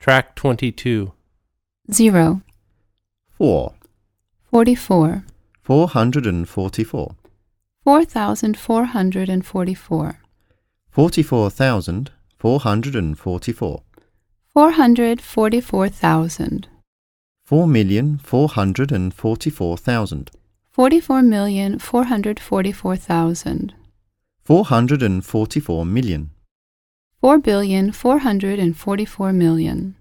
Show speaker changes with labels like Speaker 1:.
Speaker 1: Track 22.
Speaker 2: 0,
Speaker 3: 4,
Speaker 2: 44,
Speaker 3: 444,
Speaker 2: 4,444,
Speaker 3: 44,444,
Speaker 2: 444,000,
Speaker 3: 4,444,000,
Speaker 2: 44,444,000,
Speaker 3: 444 million.
Speaker 2: 4,444,000,000.